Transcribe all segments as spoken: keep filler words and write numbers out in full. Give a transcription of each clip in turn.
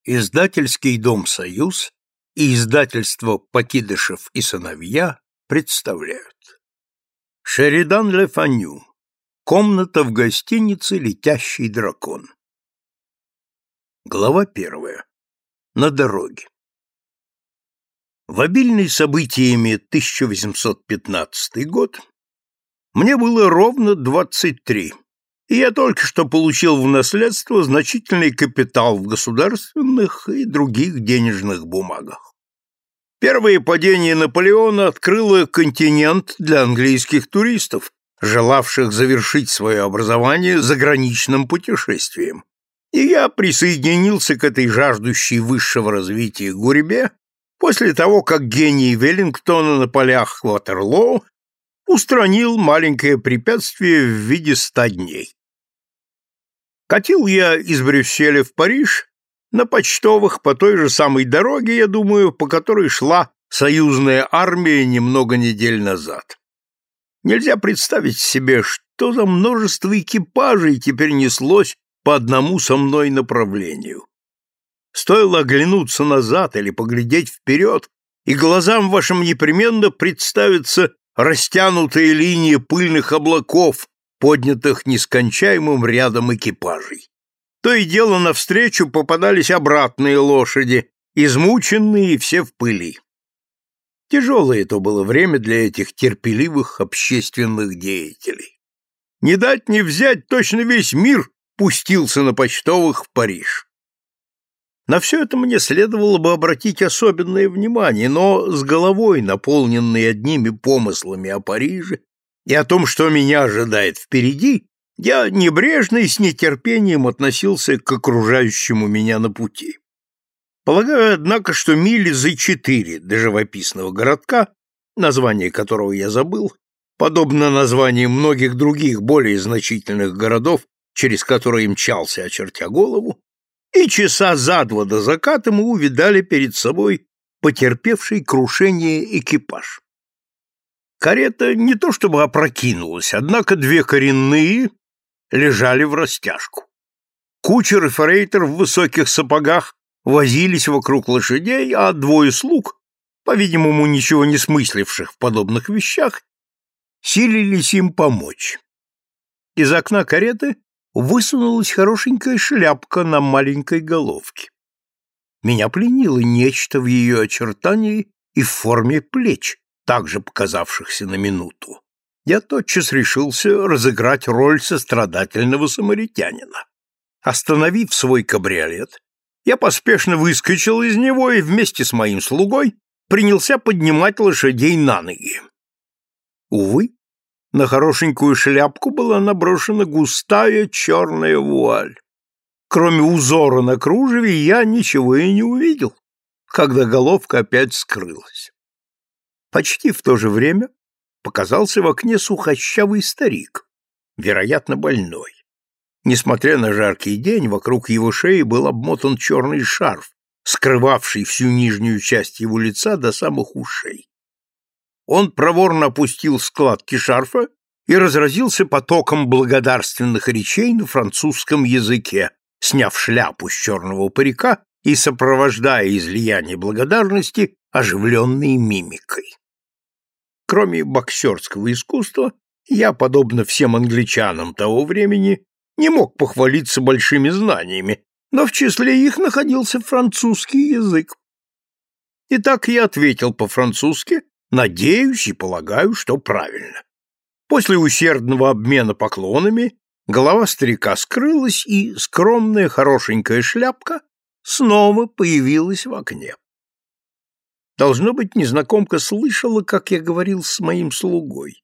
Издательский дом «Союз» и издательство «Покидышев и сыновья» представляют. Шеридан Ле Фаню. Комната в гостинице «Летящий дракон». Глава первая. На дороге. В обильный событиями тысяча восемьсот пятнадцатый год мне было ровно двадцать три, и я только что получил в наследство значительный капитал в государственных и других денежных бумагах. Первое падение Наполеона открыло континент для английских туристов, желавших завершить свое образование заграничным путешествием. И я присоединился к этой жаждущей высшего развития гурьбе после того, как гений Веллингтона на полях Ватерлоо устранил маленькое препятствие в виде ста дней. Катил я из Брюсселя в Париж на почтовых по той же самой дороге, я думаю, по которой шла союзная армия немного недель назад. Нельзя представить себе, что за множество экипажей теперь неслось по одному со мной направлению. Стоило оглянуться назад или поглядеть вперед, и глазам вашим непременно представится растянутая линия пыльных облаков, поднятых нескончаемым рядом экипажей. То и дело навстречу попадались обратные лошади, измученные и все в пыли. Тяжелое это было время для этих терпеливых общественных деятелей. Не дать не взять, точно весь мир пустился на почтовых в Париж. На все это мне следовало бы обратить особенное внимание, но с головой, наполненной одними помыслами о Париже и о том, что меня ожидает впереди, я небрежно и с нетерпением относился к окружающему меня на пути. Полагаю, однако, что мили за четыре до живописного городка, название которого я забыл, подобно названиям многих других более значительных городов, через которые мчался, очертя голову, и часа за два до заката мы увидали перед собой потерпевший крушение экипаж. Карета не то чтобы опрокинулась, однако две коренные лежали врастяжку. Кучер и фрейтор в высоких сапогах возились вокруг лошадей, а двое слуг, по-видимому, ничего не смысливших в подобных вещах, силились им помочь. Из окна кареты высунулась хорошенькая шляпка на маленькой головке. Меня пленило нечто в ее очертании и в форме плеч, также показавшихся на минуту. Я тотчас решился разыграть роль сострадательного самаритянина. Остановив свой кабриолет, я поспешно выскочил из него и вместе с моим слугой принялся поднимать лошадей на ноги. Увы, на хорошенькую шляпку была наброшена густая черная вуаль. Кроме узора на кружеве я ничего и не увидел, когда головка опять скрылась. Почти в то же время показался в окне сухощавый старик, вероятно, больной. Несмотря на жаркий день, вокруг его шеи был обмотан черный шарф, скрывавший всю нижнюю часть его лица до самых ушей. Он проворно опустил складки шарфа и разразился потоком благодарственных речей на французском языке, сняв шляпу с черного парика и сопровождая излияние благодарности оживленной мимикой. Кроме боксерского искусства, я, подобно всем англичанам того времени, не мог похвалиться большими знаниями, но в числе их находился французский язык. Итак, я ответил по-французски, надеюсь и полагаю, что правильно. После усердного обмена поклонами голова старика скрылась, и скромная хорошенькая шляпка снова появилась в окне. Должно быть, незнакомка слышала, как я говорил с моим слугой.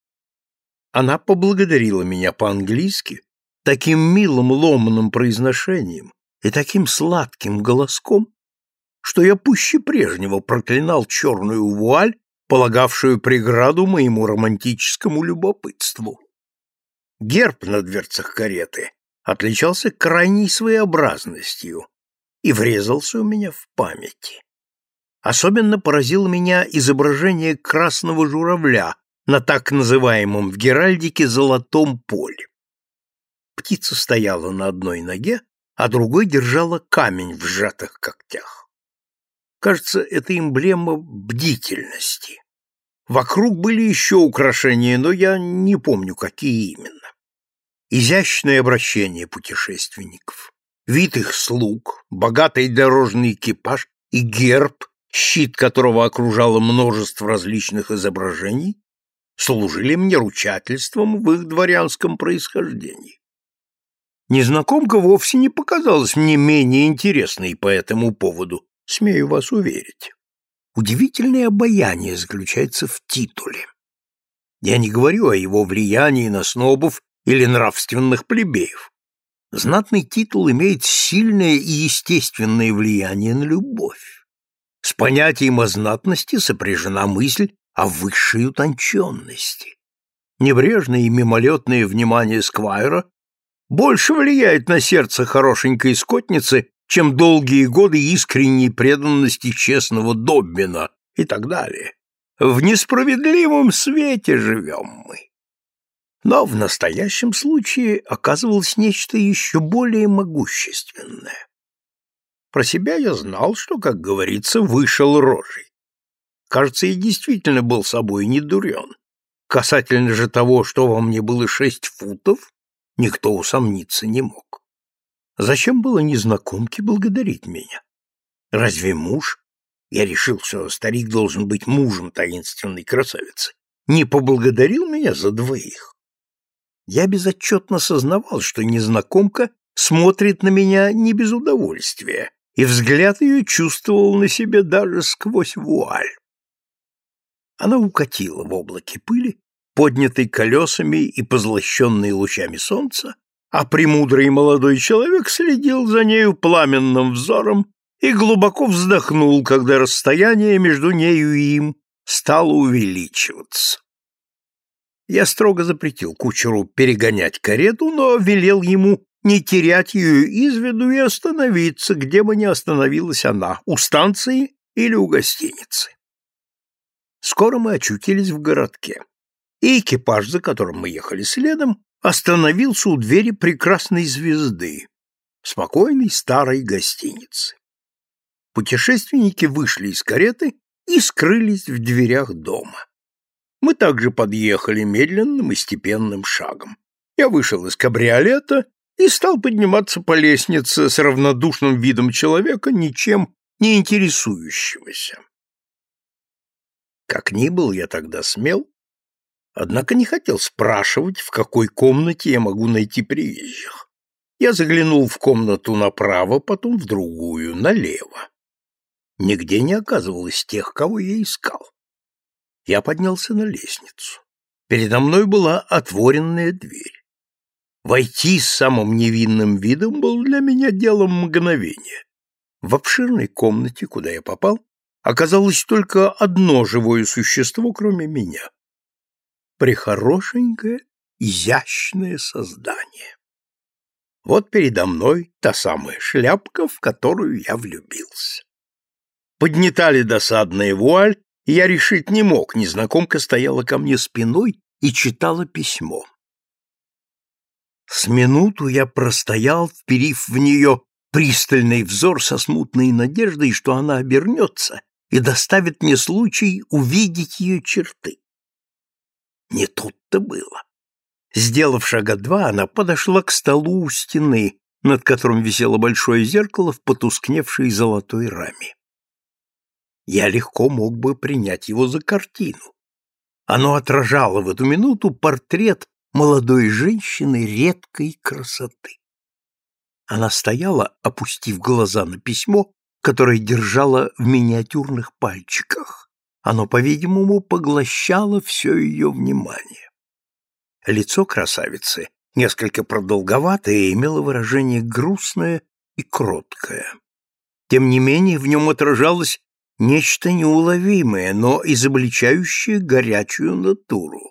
Она поблагодарила меня по-английски таким милым ломаным произношением и таким сладким голоском, что я пуще прежнего проклинал черную вуаль, полагавшую преграду моему романтическому любопытству. Герб на дверцах кареты отличался крайней своеобразностью и врезался у меня в памяти. Особенно поразило меня изображение красного журавля на так называемом в геральдике золотом поле. Птица стояла на одной ноге, а другой держала камень в сжатых когтях. Кажется, это эмблема бдительности. Вокруг были еще украшения, но я не помню, какие именно. Изящное обращение путешественников, вид их слуг, богатый дорожный экипаж и герб, щит которого окружало множество различных изображений, служили мне ручательством в их дворянском происхождении. Незнакомка вовсе не показалась мне менее интересной по этому поводу, смею вас уверить. Удивительное обаяние заключается в титуле. Я не говорю о его влиянии на снобов или нравственных плебеев. Знатный титул имеет сильное и естественное влияние на любовь. С понятием о знатности сопряжена мысль о высшей утонченности. Небрежное и мимолетное внимание сквайра больше влияет на сердце хорошенькой скотницы, чем долгие годы искренней преданности честного Доббина и так далее. В несправедливом свете живем мы. Но в настоящем случае оказывалось нечто еще более могущественное. Про себя я знал, что, как говорится, вышел рожей. Кажется, я действительно был собой не дурен. Касательно же того, что во мне было шесть футов, никто усомниться не мог. Зачем было незнакомке благодарить меня? Разве муж, я решил, что старик должен быть мужем таинственной красавицы, не поблагодарил меня за двоих? Я безотчетно сознавал, что незнакомка смотрит на меня не без удовольствия, и взгляд ее чувствовал на себе даже сквозь вуаль. Она укатила в облаке пыли, поднятой колесами и позлощенной лучами солнца, а премудрый молодой человек следил за нею пламенным взором и глубоко вздохнул, когда расстояние между нею и им стало увеличиваться. Я строго запретил кучеру перегонять карету, но велел ему не терять ее из виду и остановиться, где бы ни остановилась она, у станции или у гостиницы. Скоро мы очутились в городке, и экипаж, за которым мы ехали следом, остановился у двери прекрасной звезды, спокойной старой гостиницы. Путешественники вышли из кареты и скрылись в дверях дома. Мы также подъехали медленным и степенным шагом. Я вышел из кабриолета и стал подниматься по лестнице с равнодушным видом человека, ничем не интересующегося. Как ни был я тогда смел, однако не хотел спрашивать, в какой комнате я могу найти приезжих. Я заглянул в комнату направо, потом в другую, налево. Нигде не оказывалось тех, кого я искал. Я поднялся на лестницу. Передо мной была отворенная дверь. Войти с самым невинным видом было для меня делом мгновения. В обширной комнате, куда я попал, оказалось только одно живое существо, кроме меня. Прехорошенькое, изящное создание. Вот передо мной та самая шляпка, в которую я влюбился. Поднята ли досадная вуаль, я решить не мог, незнакомка стояла ко мне спиной и читала письмо. С минуту я простоял, вперив в нее пристальный взор со смутной надеждой, что она обернется и доставит мне случай увидеть ее черты. Не тут-то было. Сделав шага два, она подошла к столу у стены, над которым висело большое зеркало в потускневшей золотой раме. Я легко мог бы принять его за картину. Оно отражало в эту минуту портрет молодой женщины редкой красоты. Она стояла, опустив глаза на письмо, которое держала в миниатюрных пальчиках. Оно, по-видимому, поглощало все ее внимание. Лицо красавицы, несколько продолговатое, имело выражение грустное и кроткое. Тем не менее, в нем отражалось нечто неуловимое, но изобличающее горячую натуру.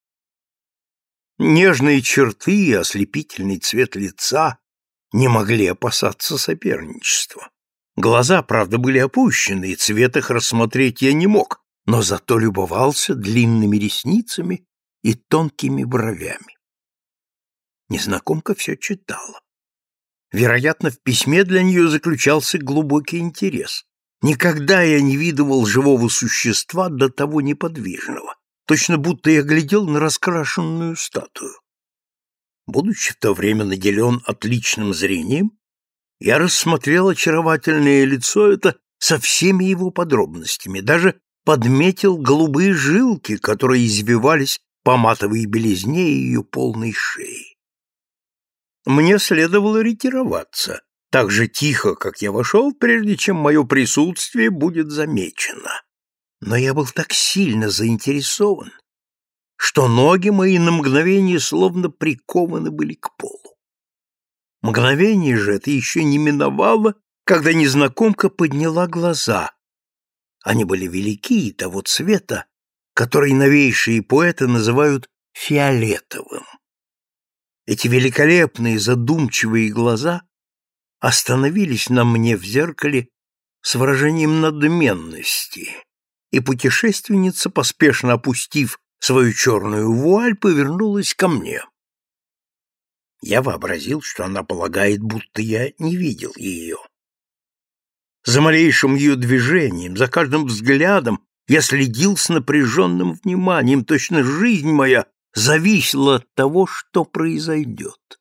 Нежные черты и ослепительный цвет лица не могли опасаться соперничества. Глаза, правда, были опущены, и цвет их рассмотреть я не мог, но зато любовался длинными ресницами и тонкими бровями. Незнакомка все читала. Вероятно, в письме для нее заключался глубокий интерес. Никогда я не видывал живого существа до того неподвижного, точно будто я глядел на раскрашенную статую. Будучи в то время наделен отличным зрением, я рассмотрел очаровательное лицо это со всеми его подробностями, даже подметил голубые жилки, которые извивались по матовой белизне ее полной шеи. Мне следовало ретироваться, так же тихо, как я вошел, прежде чем мое присутствие будет замечено. Но я был так сильно заинтересован, что ноги мои на мгновение словно прикованы были к полу. Мгновение же это еще не миновало, когда незнакомка подняла глаза. Они были велики и того цвета, который новейшие поэты называют фиолетовым. Эти великолепные задумчивые глаза остановились на мне в зеркале с выражением надменности, и путешественница, поспешно опустив свою черную вуаль, повернулась ко мне. Я вообразил, что она полагает, будто я не видел ее. За малейшим ее движением, за каждым взглядом я следил с напряженным вниманием, точно жизнь моя зависела от того, что произойдет.